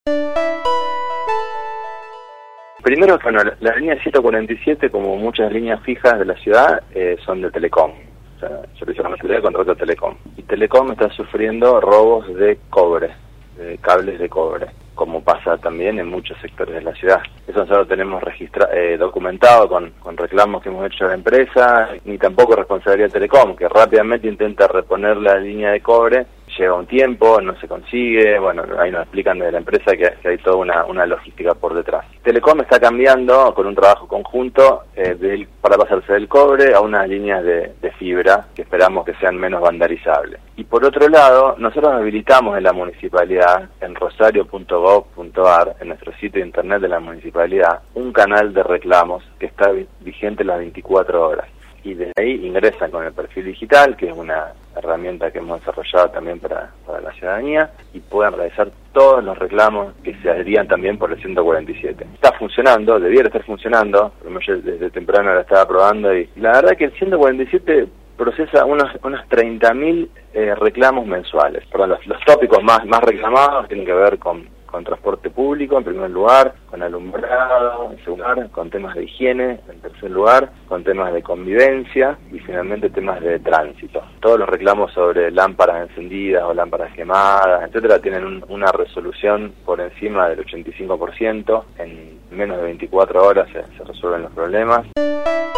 Primero, bueno, la línea 147, como muchas líneas fijas de la ciudad, son de Telecom. O sea, Servicio Nacional de Contrato de Telecom. Y Telecom está sufriendo robos de cobre, de cables de cobre, como pasa también en muchos sectores de la ciudad. Eso nosotros tenemos documentado con reclamos que hemos hecho a la empresa, ni tampoco responsabilidad de Telecom, que rápidamente intenta reponer la línea de cobre. Lleva un tiempo, no se consigue, bueno, ahí nos explican desde la empresa que hay toda una logística por detrás. Telecom está cambiando con un trabajo conjunto para pasarse del cobre a unas líneas de fibra que esperamos que sean menos vandalizables. Y por otro lado, nosotros habilitamos en la municipalidad, en rosario.gov.ar, en nuestro sitio de internet de la municipalidad, un canal de reclamos que está vigente las 24 horas. Y desde ahí ingresan con el perfil digital, que es una herramienta que hemos desarrollado también para la ciudadanía, y puedan realizar todos los reclamos que se harían también por el 147. Está funcionando, debiera estar funcionando, pero yo desde temprano la estaba probando, y la verdad que el 147 procesa unos 30.000 reclamos mensuales. Perdón, los tópicos más reclamados tienen que ver con transporte público, en primer lugar, con alumbrado, en segundo lugar, con temas de higiene, en tercer lugar, con temas de convivencia y finalmente temas de tránsito. Todos los reclamos sobre lámparas encendidas o lámparas quemadas, etcétera, tienen una resolución por encima del 85%. En menos de 24 horas se resuelven los problemas.